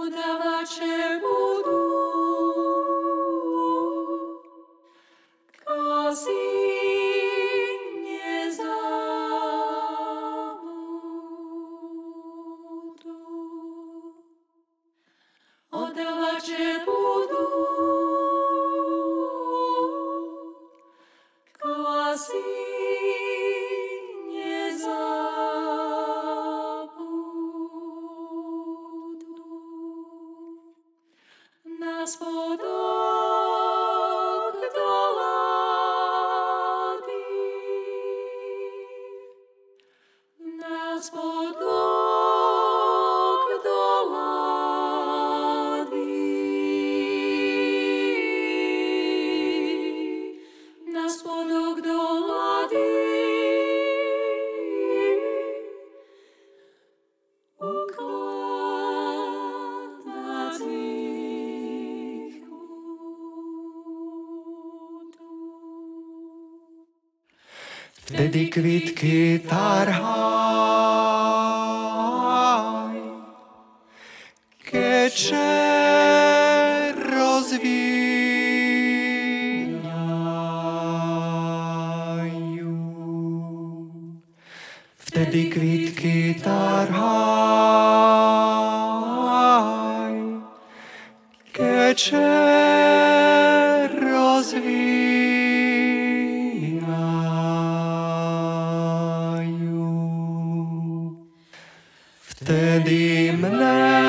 Udavače budu, kozy nezabudu. Udavače budu, kozy na spodok dolady, na spodok dolady, na spodok dolady. Vtedy kvitky tarhaj, keče rozvíjajú. Vtedy kvitky tarhaj, keče rozvíjajú. Vtedy mne,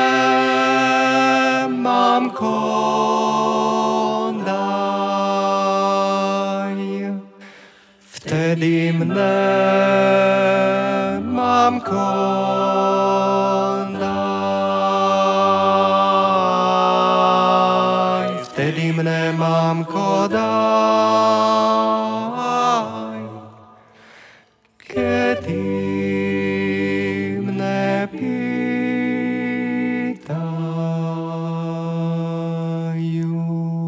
mamko, daj. Vtedy mne, mamko, daj. Vtedy mne, mamko, daj. Kedy pýtajú.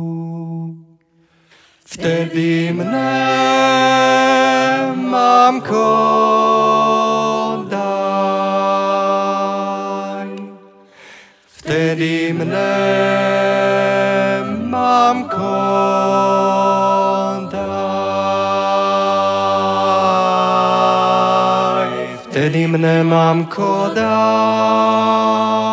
Vtedy mne, mamko, daj. Vtedy mne, mamko, daj. Vtedy mne, mamko, daj.